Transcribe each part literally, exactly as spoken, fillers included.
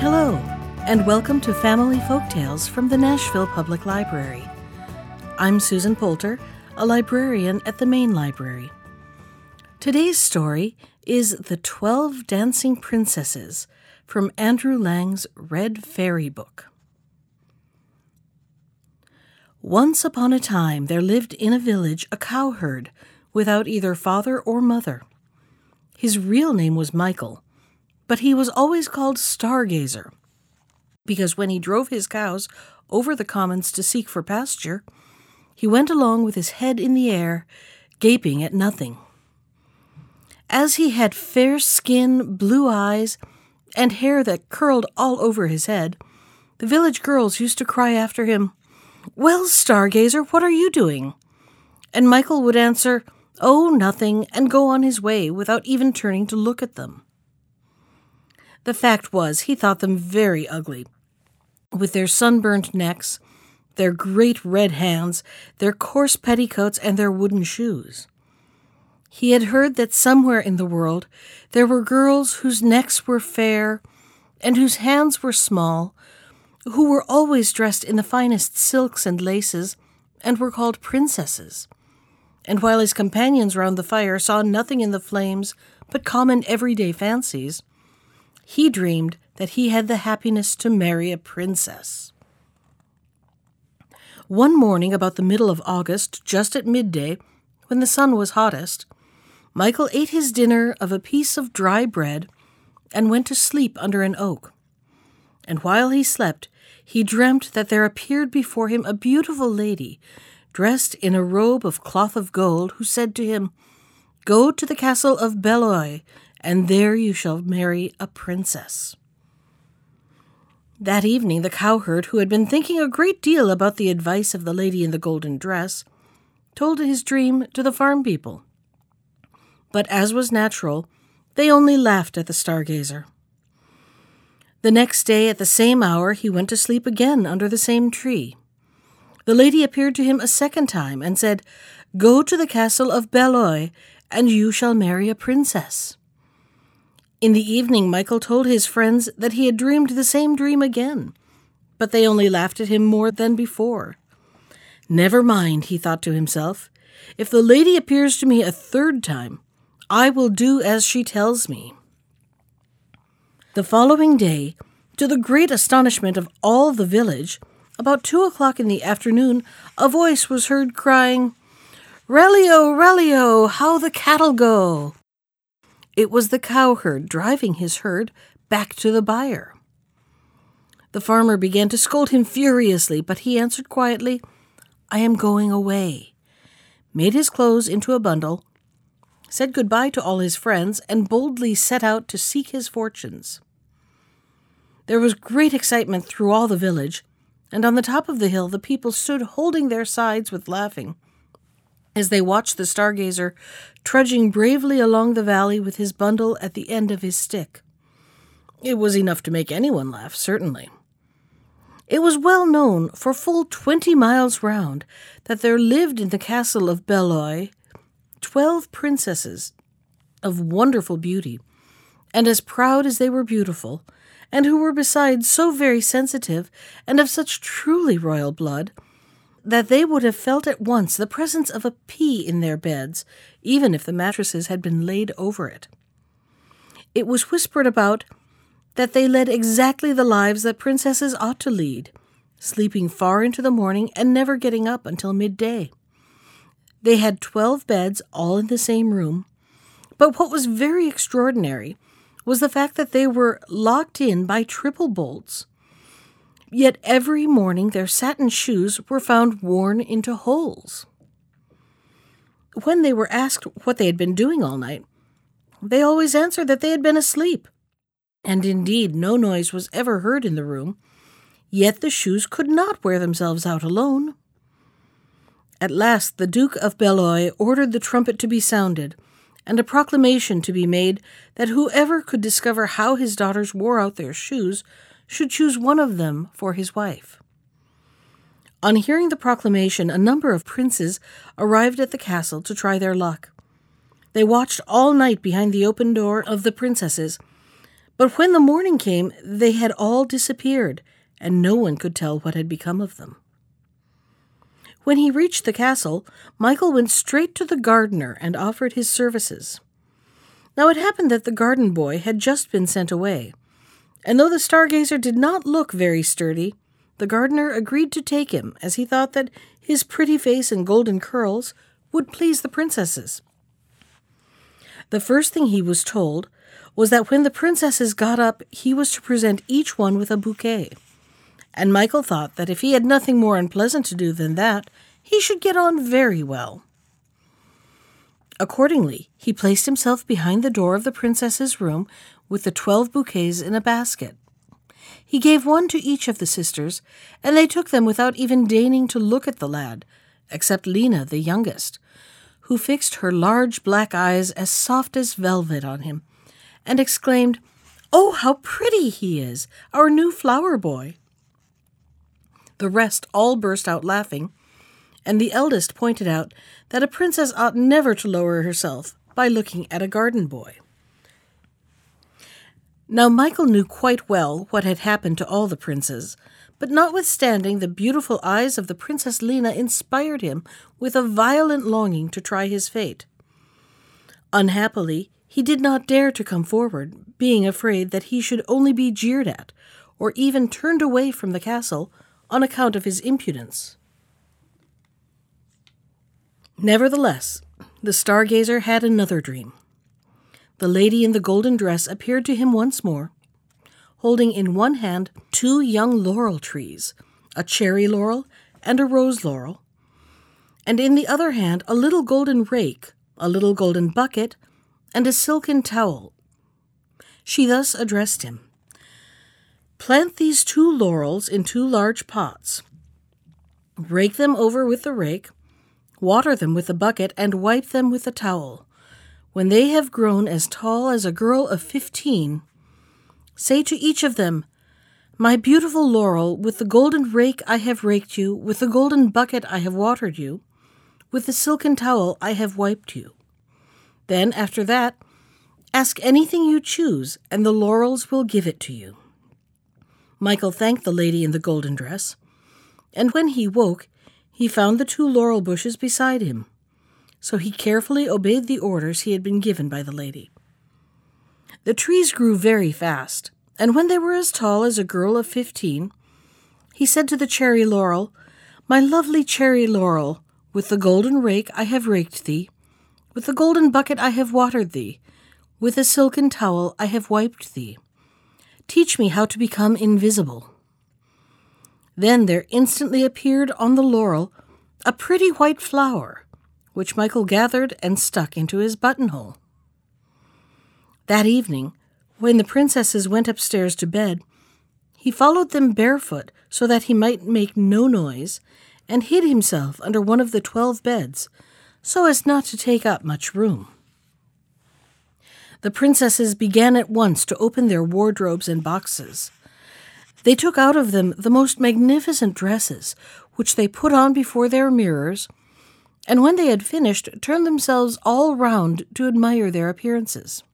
Hello, and welcome to Family Folktales from the Nashville Public Library. I'm Susan Poulter, a librarian at the Main Library. Today's story is The Twelve Dancing Princesses from Andrew Lang's Red Fairy Book. Once upon a time there lived in a village a cowherd without either father or mother. His real name was Michael, but he was always called Stargazer, because when he drove his cows over the commons to seek for pasture, he went along with his head in the air, gaping at nothing. As he had fair skin, blue eyes, and hair that curled all over his head, the village girls used to cry after him, "Well, Stargazer, what are you doing?" And Michael would answer, "Oh, nothing," and go on his way without even turning to look at them. The fact was, he thought them very ugly, with their sunburned necks, their great red hands, their coarse petticoats, and their wooden shoes. He had heard that somewhere in the world there were girls whose necks were fair and whose hands were small, who were always dressed in the finest silks and laces and were called princesses. And while his companions round the fire saw nothing in the flames but common everyday fancies, he dreamed that he had the happiness to marry a princess. One morning about the middle of August, just at midday, when the sun was hottest, Michael ate his dinner of a piece of dry bread and went to sleep under an oak. And while he slept, he dreamt that there appeared before him a beautiful lady, dressed in a robe of cloth of gold, who said to him, "Go to the castle of Belloy, and there you shall marry a princess." That evening the cowherd, who had been thinking a great deal about the advice of the lady in the golden dress, told his dream to the farm people. But as was natural, they only laughed at the Stargazer. The next day at the same hour he went to sleep again under the same tree. The lady appeared to him a second time and said, "Go to the castle of Belloy, and you shall marry a princess." In the evening Michael told his friends that he had dreamed the same dream again, but they only laughed at him more than before. "Never mind," he thought to himself. "If the lady appears to me a third time, I will do as she tells me." The following day, to the great astonishment of all the village, about two o'clock in the afternoon, a voice was heard crying, "Rallyo, rallyo, how the cattle go!" It was the cowherd driving his herd back to the byre. The farmer began to scold him furiously, but he answered quietly, "I am going away," made his clothes into a bundle, said goodbye to all his friends, and boldly set out to seek his fortunes. There was great excitement through all the village, and on the top of the hill the people stood holding their sides with laughing, as they watched the Stargazer trudging bravely along the valley with his bundle at the end of his stick. It was enough to make anyone laugh, certainly. It was well known for full twenty miles round that there lived in the castle of Belloy twelve princesses of wonderful beauty, and as proud as they were beautiful, and who were besides so very sensitive and of such truly royal blood, that they would have felt at once the presence of a pea in their beds, even if the mattresses had been laid over it. It was whispered about that they led exactly the lives that princesses ought to lead, sleeping far into the morning and never getting up until midday. They had twelve beds all in the same room, but what was very extraordinary was the fact that they were locked in by triple bolts. Yet every morning their satin shoes were found worn into holes. When they were asked what they had been doing all night, they always answered that they had been asleep. And indeed no noise was ever heard in the room, yet the shoes could not wear themselves out alone. At last the Duke of Belloy ordered the trumpet to be sounded, and a proclamation to be made that whoever could discover how his daughters wore out their shoes should choose one of them for his wife. On hearing the proclamation, a number of princes arrived at the castle to try their luck. They watched all night behind the open door of the princesses, But when the morning came, they had all disappeared, and no one could tell what had become of them. When he reached the castle, Michael went straight to the gardener and offered his services. Now it happened that the garden boy had just been sent away, and though the stargazer did not look very sturdy, the gardener agreed to take him, as he thought that his pretty face and golden curls would please the princesses. The first thing he was told was that when the princesses got up, he was to present each one with a bouquet, and Michael thought that if he had nothing more unpleasant to do than that, he should get on very well. Accordingly, he placed himself behind the door of the princess's room with the twelve bouquets in a basket. He gave one to each of the sisters, and they took them without even deigning to look at the lad, except Lena, the youngest, who fixed her large black eyes as soft as velvet on him, and exclaimed, "Oh, how pretty he is, our new flower boy!" The rest all burst out laughing, and the eldest pointed out that a princess ought never to lower herself by looking at a garden boy. Now Michael knew quite well what had happened to all the princes, but notwithstanding the beautiful eyes of the Princess Lena inspired him with a violent longing to try his fate. Unhappily, he did not dare to come forward, being afraid that he should only be jeered at, or even turned away from the castle on account of his impudence. Nevertheless, the stargazer had another dream. The lady in the golden dress appeared to him once more, holding in one hand two young laurel trees, a cherry laurel and a rose laurel, and in the other hand a little golden rake, a little golden bucket, and a silken towel. She thus addressed him: "Plant these two laurels in two large pots. Rake them over with the rake, water them with the bucket, and wipe them with the towel. When they have grown as tall as a girl of fifteen, say to each of them, 'My beautiful laurel, with the golden rake I have raked you, with the golden bucket I have watered you, with the silken towel I have wiped you.' Then, after that, ask anything you choose, and the laurels will give it to you." Michael thanked the lady in the golden dress, and when he woke, he found the two laurel bushes beside him. So he carefully obeyed the orders he had been given by the lady. The trees grew very fast, and when they were as tall as a girl of fifteen, he said to the cherry laurel, "My lovely cherry laurel, with the golden rake I have raked thee, with the golden bucket I have watered thee, with the silken towel I have wiped thee. Teach me how to become invisible." Then there instantly appeared on the laurel a pretty white flower, which Michael gathered and stuck into his buttonhole. That evening, when the princesses went upstairs to bed, he followed them barefoot so that he might make no noise, and hid himself under one of the twelve beds, so as not to take up much room. The princesses began at once to open their wardrobes and boxes. They took out of them the most magnificent dresses, which they put on before their mirrors, and when they had finished, turned themselves all round to admire their appearances.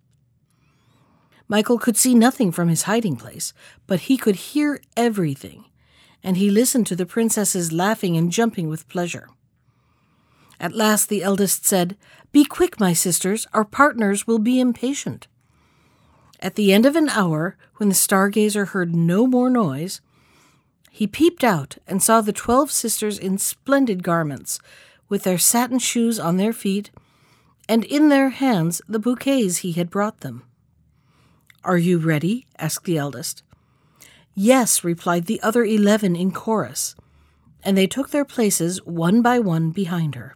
Michael could see nothing from his hiding place, but he could hear everything, and he listened to the princesses laughing and jumping with pleasure. At last the eldest said, "Be quick, my sisters, our partners will be impatient." At the end of an hour, when the stargazer heard no more noise, he peeped out and saw the twelve sisters in splendid garments, with their satin shoes on their feet, and in their hands the bouquets he had brought them. "Are you ready?" asked the eldest. "Yes," replied the other eleven in chorus, and they took their places one by one behind her.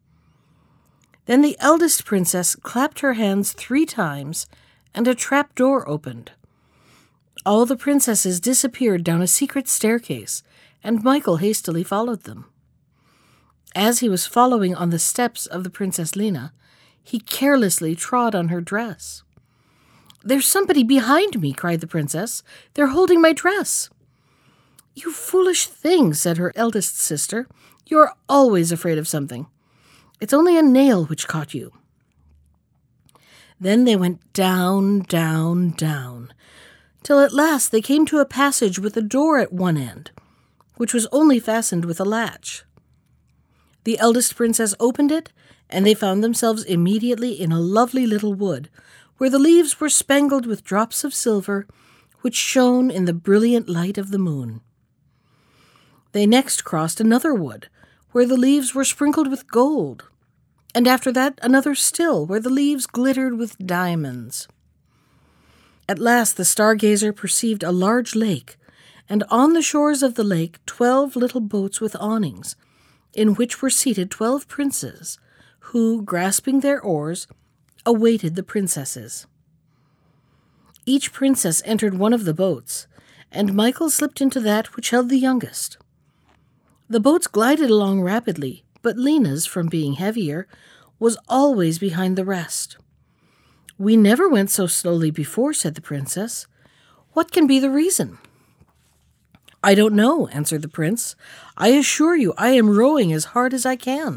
Then the eldest princess clapped her hands three times, and a trap door opened. All the princesses disappeared down a secret staircase, and Michael hastily followed them. As he was following on the steps of the Princess Lena, he carelessly trod on her dress. "There's somebody behind me," cried the princess. "They're holding my dress." "You foolish thing," said her eldest sister. "You are always afraid of something. It's only a nail which caught you." Then they went down, down, down, till at last they came to a passage with a door at one end, which was only fastened with a latch. The eldest princess opened it, and they found themselves immediately in a lovely little wood, where the leaves were spangled with drops of silver, which shone in the brilliant light of the moon. They next crossed another wood, where the leaves were sprinkled with gold, and after that another still, where the leaves glittered with diamonds. At last the stargazer perceived a large lake, and on the shores of the lake twelve little boats with awnings, in which were seated twelve princes, who, grasping their oars, awaited the princesses. Each princess entered one of the boats, and Michael slipped into that which held the youngest. The boats glided along rapidly, but Lena's, from being heavier, was always behind the rest. "We never went so slowly before," said the princess. "What can be the reason?" "I don't know," answered the prince. "I assure you I am rowing as hard as I can."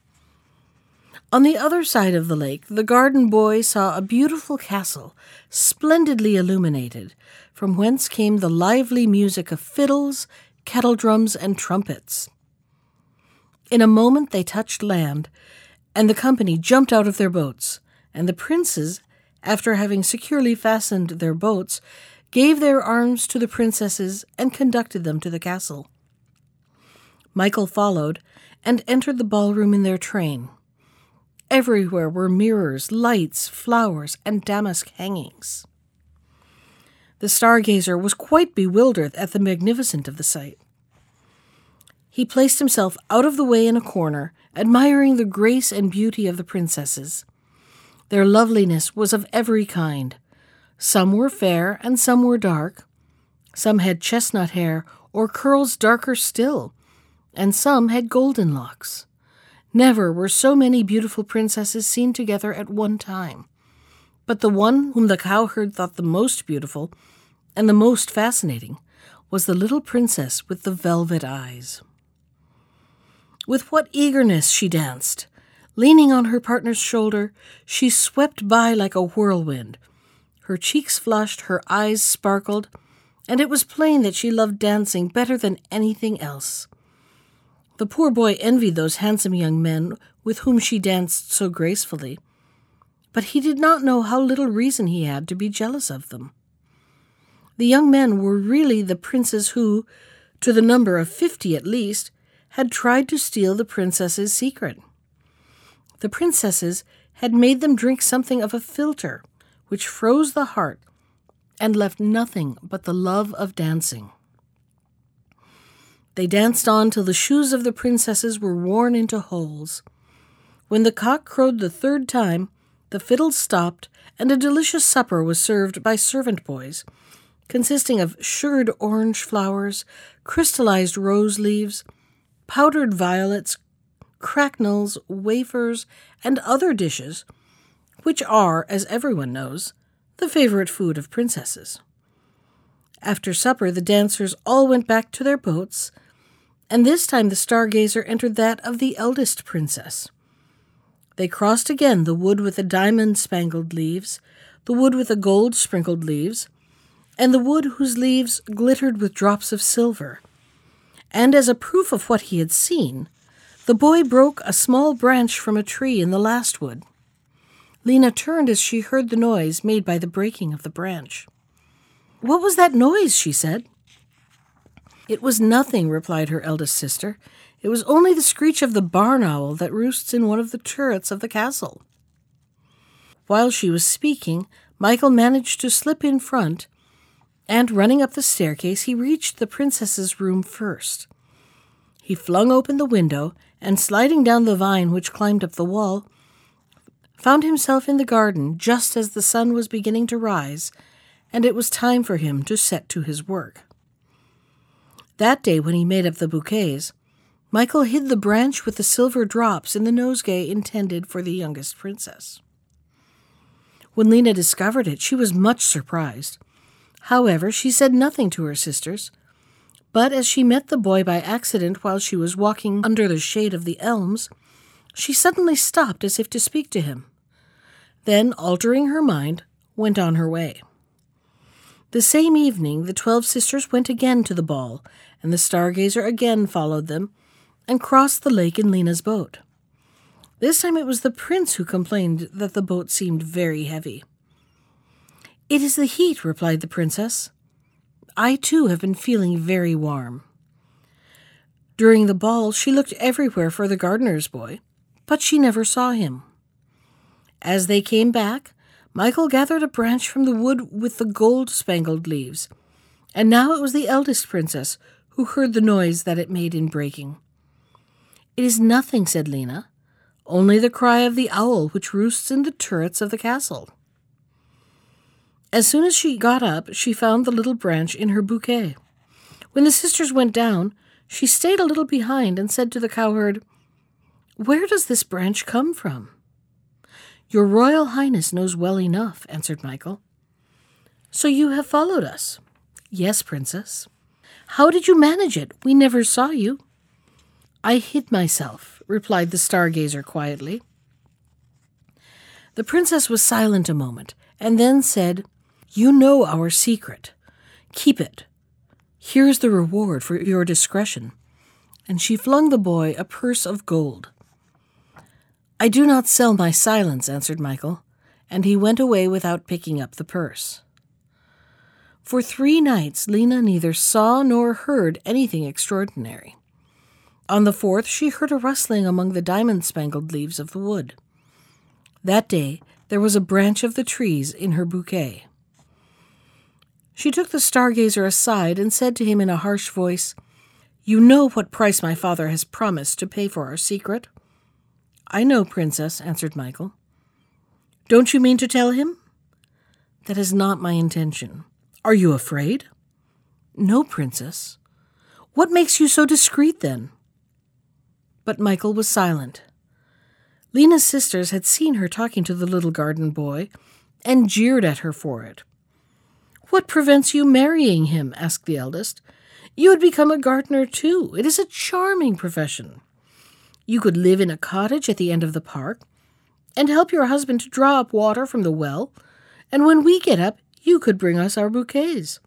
On the other side of the lake, the garden boy saw a beautiful castle, splendidly illuminated, from whence came the lively music of fiddles, kettledrums, and trumpets. In a moment they touched land, and the company jumped out of their boats, and the princes, after having securely fastened their boats, gave their arms to the princesses and conducted them to the castle. Michael followed and entered the ballroom in their train. Everywhere were mirrors, lights, flowers, and damask hangings. The stargazer was quite bewildered at the magnificence of the sight. He placed himself out of the way in a corner, admiring the grace and beauty of the princesses. Their loveliness was of every kind. Some were fair and some were dark. Some had chestnut hair or curls darker still, and some had golden locks. Never were so many beautiful princesses seen together at one time. But the one whom the cowherd thought the most beautiful and the most fascinating was the little princess with the velvet eyes. With what eagerness she danced! Leaning on her partner's shoulder, she swept by like a whirlwind. Her cheeks flushed, her eyes sparkled, and it was plain that she loved dancing better than anything else. The poor boy envied those handsome young men with whom she danced so gracefully, but he did not know how little reason he had to be jealous of them. The young men were really the princes who, to the number of fifty at least, had tried to steal the princess's secret. The princesses had made them drink something of a philtre, which froze the heart and left nothing but the love of dancing. They danced on till the shoes of the princesses were worn into holes. When the cock crowed the third time, the fiddles stopped, and a delicious supper was served by servant boys, consisting of sugared orange flowers, crystallized rose leaves, powdered violets, cracknels, wafers, and other dishes, which are, as everyone knows, the favorite food of princesses. After supper, the dancers all went back to their boats, and this time the stargazer entered that of the eldest princess. They crossed again the wood with the diamond-spangled leaves, the wood with the gold-sprinkled leaves, and the wood whose leaves glittered with drops of silver. And as a proof of what he had seen, the boy broke a small branch from a tree in the last wood. Lena turned as she heard the noise made by the breaking of the branch. "What was that noise?" she said. "It was nothing," replied her eldest sister. "It was only the screech of the barn owl that roosts in one of the turrets of the castle." While she was speaking, Michael managed to slip in front, and running up the staircase, he reached the princess's room first. He flung open the window, and sliding down the vine which climbed up the wall, found himself in the garden just as the sun was beginning to rise, and it was time for him to set to his work. That day, when he made up the bouquets, Michael hid the branch with the silver drops in the nosegay intended for the youngest princess. When Lena discovered it, she was much surprised. However, she said nothing to her sisters, but as she met the boy by accident while she was walking under the shade of the elms, she suddenly stopped as if to speak to him. then, altering her mind, went on her way. The same evening, the twelve sisters went again to the ball, and the stargazer again followed them and crossed the lake in Lena's boat. This time it was the prince who complained that the boat seemed very heavy. "It is the heat," replied the princess. "I too have been feeling very warm." During the ball she looked everywhere for the gardener's boy, but she never saw him. As they came back, Michael gathered a branch from the wood with the gold-spangled leaves, and now it was the eldest princess who heard the noise that it made in breaking. "It is nothing," said Lena, "only the cry of the owl which roosts in the turrets of the castle." As soon as she got up, she found the little branch in her bouquet. When the sisters went down, she stayed a little behind and said to the cowherd, "Where does this branch come from?" "Your Royal Highness knows well enough," answered Michael. "So you have followed us?" "Yes, Princess." "How did you manage it? We never saw you." "I hid myself," replied the stargazer quietly. The princess was silent a moment, and then said, "You know our secret. Keep it. Here is the reward for your discretion." And she flung the boy a purse of gold. "I do not sell my silence," answered Michael, and he went away without picking up the purse. For three nights Lena neither saw nor heard anything extraordinary. On the fourth she heard a rustling among the diamond-spangled leaves of the wood. That day there was a branch of the trees in her bouquet. She took the stargazer aside and said to him in a harsh voice, "You know what price my father has promised to pay for our secret?" "I know, Princess," answered Michael. "Don't you mean to tell him?" "That is not my intention." "Are you afraid?" "No, Princess." "What makes you so discreet, then?" But Michael was silent. Lena's sisters had seen her talking to the little garden boy and jeered at her for it. "What prevents you marrying him?" asked the eldest. "You would become a gardener, too. It is a charming profession. You could live in a cottage at the end of the park and help your husband to draw up water from the well, and when we get up, you could bring us our bouquets."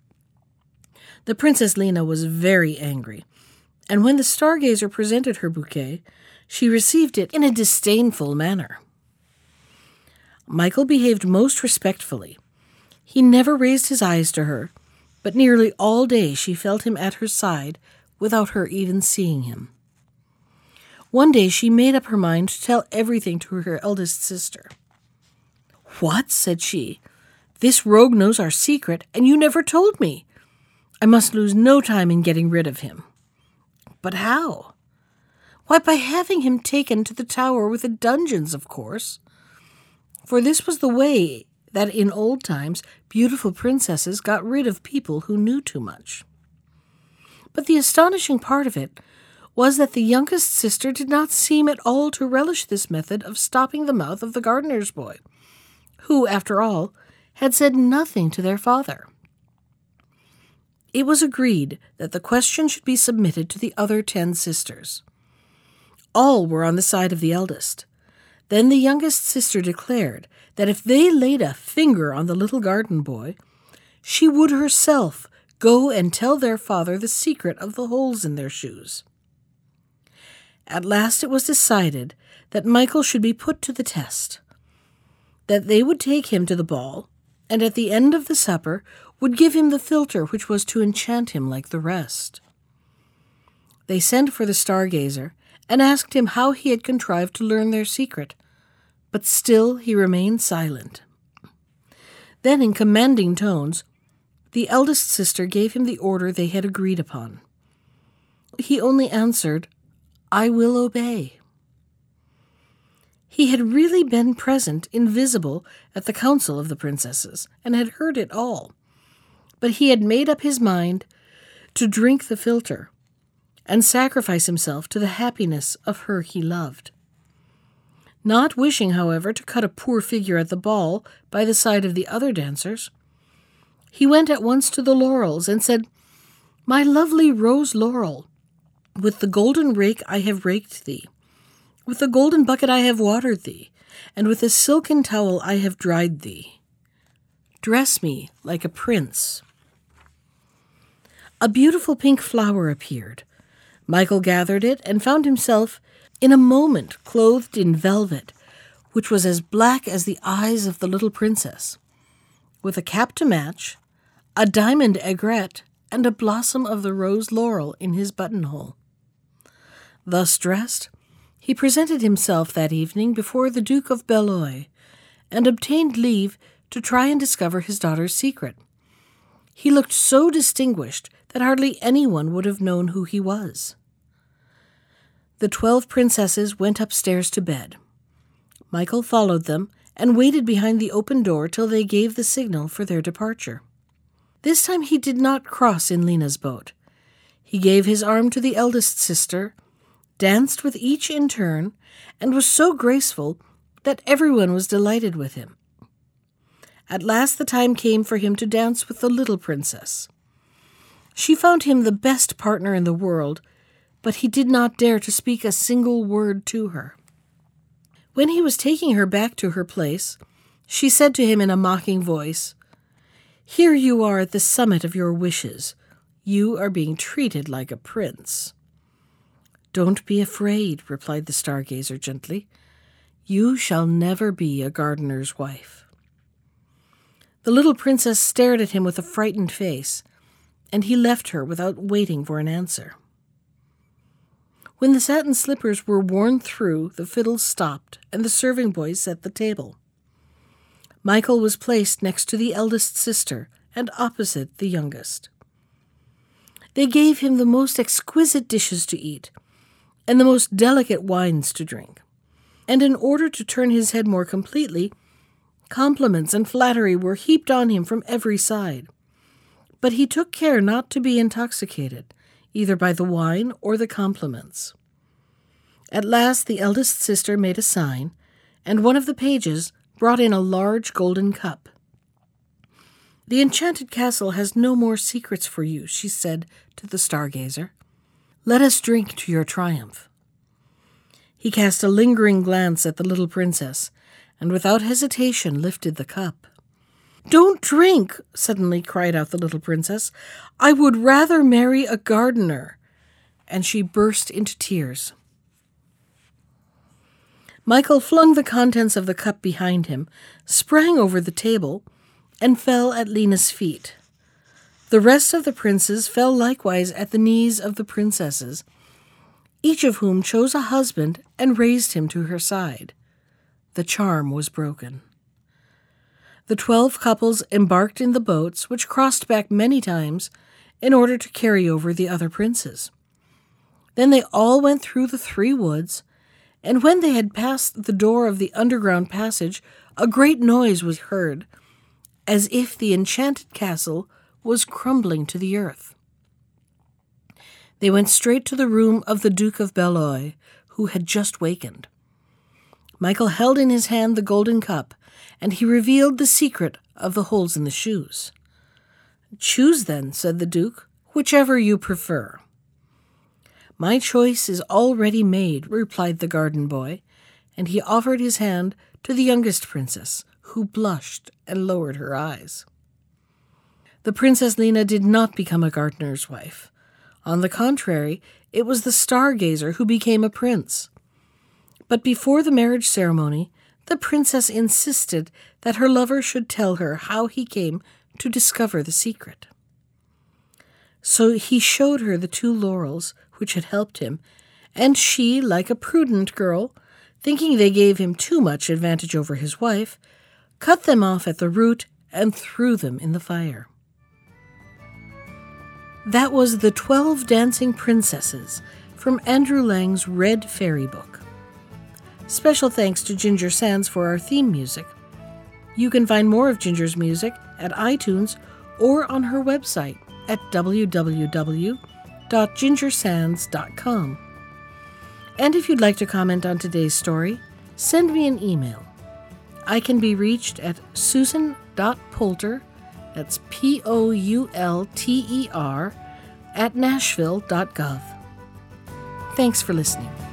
The Princess Lena was very angry, and when the stargazer presented her bouquet, she received it in a disdainful manner. Michael behaved most respectfully. He never raised his eyes to her, but nearly all day she felt him at her side without her even seeing him. One day she made up her mind to tell everything to her eldest sister. "What?" said she. "This rogue knows our secret, and you never told me. I must lose no time in getting rid of him." "But how?" "Why, by having him taken to the tower with the dungeons, of course. For this was the way that in old times beautiful princesses got rid of people who knew too much." But the astonishing part of it was that the youngest sister did not seem at all to relish this method of stopping the mouth of the gardener's boy, who, after all, had said nothing to their father. It was agreed that the question should be submitted to the other ten sisters. All were on the side of the eldest. Then the youngest sister declared that if they laid a finger on the little garden boy, she would herself go and tell their father the secret of the holes in their shoes. At last it was decided that Michael should be put to the test, that they would take him to the ball, and at the end of the supper would give him the philtre which was to enchant him like the rest. They sent for the stargazer and asked him how he had contrived to learn their secret, but still he remained silent. Then, in commanding tones, the eldest sister gave him the order they had agreed upon. He only answered, "I will obey." He had really been present, invisible, at the council of the princesses, and had heard it all. But he had made up his mind to drink the philtre and sacrifice himself to the happiness of her he loved. Not wishing, however, to cut a poor figure at the ball by the side of the other dancers, he went at once to the laurels and said, "My lovely rose laurel, with the golden rake I have raked thee. With the golden bucket I have watered thee, and with a silken towel I have dried thee. Dress me like a prince." A beautiful pink flower appeared. Michael gathered it and found himself in a moment clothed in velvet, which was as black as the eyes of the little princess, with a cap to match, a diamond aigrette, and a blossom of the rose laurel in his buttonhole. Thus dressed, he presented himself that evening before the Duke of Belloy, and obtained leave to try and discover his daughter's secret. He looked so distinguished that hardly anyone would have known who he was. The twelve princesses went upstairs to bed. Michael followed them and waited behind the open door till they gave the signal for their departure. This time he did not cross in Lena's boat. He gave his arm to the eldest sister, danced with each in turn, and was so graceful that everyone was delighted with him. At last the time came for him to dance with the little princess. She found him the best partner in the world, but he did not dare to speak a single word to her. When he was taking her back to her place, she said to him in a mocking voice, "Here you are at the summit of your wishes. You are being treated like a prince." "Don't be afraid," replied the stargazer gently. "You shall never be a gardener's wife." The little princess stared at him with a frightened face, and he left her without waiting for an answer. When the satin slippers were worn through, the fiddles stopped, and the serving boys set the table. Michael was placed next to the eldest sister and opposite the youngest. They gave him the most exquisite dishes to eat and the most delicate wines to drink, and in order to turn his head more completely, compliments and flattery were heaped on him from every side. But he took care not to be intoxicated, either by the wine or the compliments. At last the eldest sister made a sign, and one of the pages brought in a large golden cup. "The enchanted castle has no more secrets for you," she said to the stargazer. "Let us drink to your triumph." He cast a lingering glance at the little princess, and without hesitation lifted the cup. "Don't drink," suddenly cried out the little princess. "I would rather marry a gardener." And she burst into tears. Michael flung the contents of the cup behind him, sprang over the table, and fell at Lena's feet. The rest of the princes fell likewise at the knees of the princesses, each of whom chose a husband and raised him to her side. The charm was broken. The twelve couples embarked in the boats, which crossed back many times in order to carry over the other princes. Then they all went through the three woods, and when they had passed the door of the underground passage, a great noise was heard, as if the enchanted castle was crumbling to the earth. They went straight to the room of the Duke of Belloy, who had just wakened. Michael held in his hand the golden cup, and he revealed the secret of the holes in the shoes. "Choose then," said the Duke, "whichever you prefer." "My choice is already made," replied the garden boy, and he offered his hand to the youngest princess, who blushed and lowered her eyes. The Princess Lena did not become a gardener's wife. On the contrary, it was the stargazer who became a prince. But before the marriage ceremony, the princess insisted that her lover should tell her how he came to discover the secret. So he showed her the two laurels which had helped him, and she, like a prudent girl, thinking they gave him too much advantage over his wife, cut them off at the root and threw them in the fire. That was The Twelve Dancing Princesses from Andrew Lang's Red Fairy Book. Special thanks to Ginger Sands for our theme music. You can find more of Ginger's music at iTunes or on her website at w w w dot ginger sands dot com. And if you'd like to comment on today's story, send me an email. I can be reached at susan dot poulter, that's P O U L T E R, at nashville dot gov. Thanks for listening.